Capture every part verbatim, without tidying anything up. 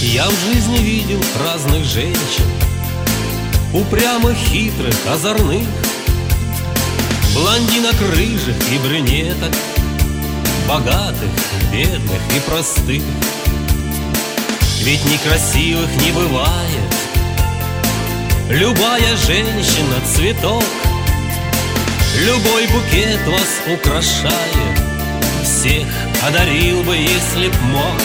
Я в жизни видел разных женщин, упрямых, хитрых, озорных, блондинок, рыжих и брюнеток, богатых, бедных и простых. Ведь некрасивых не бывает, любая женщина — цветок, любой букет вас украшает, всех одарил бы, если б мог.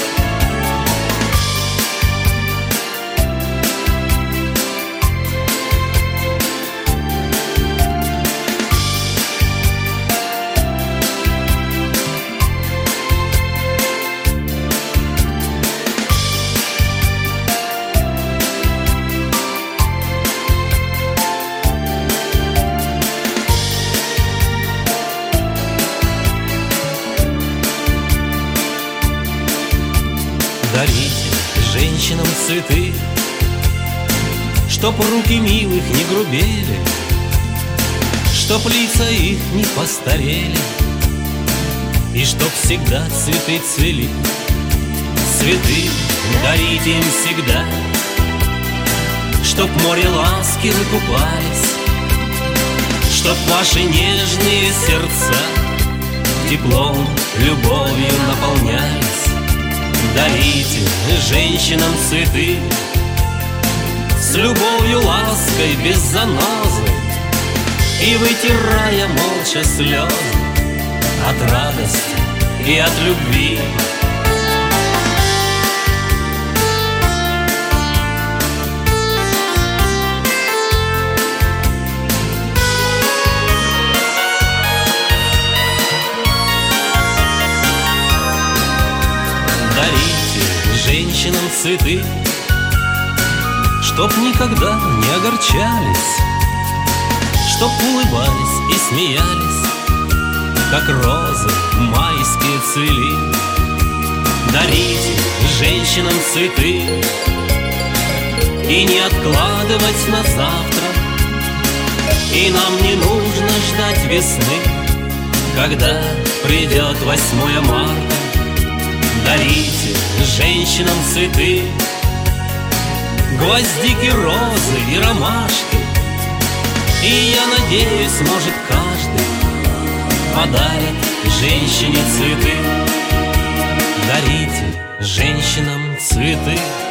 Дарите женщинам цветы, чтоб руки милых не грубели, чтоб лица их не постарели, и чтоб всегда цветы цвели. Цветы дарите им всегда, чтоб в море ласки вы купались, чтоб ваши нежные сердца теплом, любовью наполнялись. Дарите женщинам цветы с любовью, лаской, без занозы, и вытирая молча слезы от радости и от любви. Дарите женщинам цветы, чтоб никогда не огорчались, чтоб улыбались и смеялись, как розы майские цвели. Дарите женщинам цветы и не откладывать на завтра, и нам не нужно ждать весны, когда придет восьмое марта. Дарите женщинам цветы, гвоздики, розы и ромашки, и я надеюсь, может, каждый подарит женщине цветы. Дарите женщинам цветы.